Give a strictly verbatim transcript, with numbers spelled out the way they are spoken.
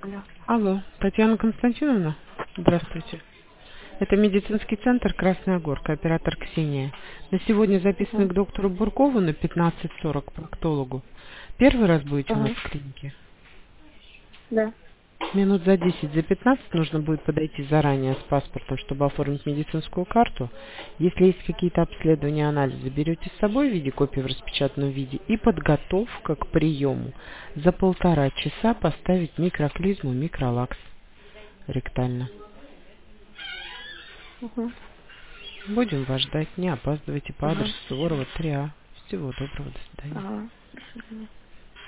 Алло. Алло, Татьяна Константиновна? Здравствуйте. Это медицинский центр «Красная Горка», оператор Ксения. На сегодня записаны Угу. к доктору Буркову на пятнадцать сорок, проктологу. Первый раз будете у нас Ага. в клинике? Да. Минут за десять, за пятнадцать нужно будет подойти заранее с паспортом, чтобы оформить медицинскую карту. Если есть какие-то обследования, анализы, берете с собой в виде копии в распечатанном виде и подготовка к приему. За полтора часа поставить микроклизму, микролакс ректально. Угу. Будем вас ждать, не опаздывайте по Ага. адресу Суворова три А. Всего доброго, до свидания. Ага. До свидания.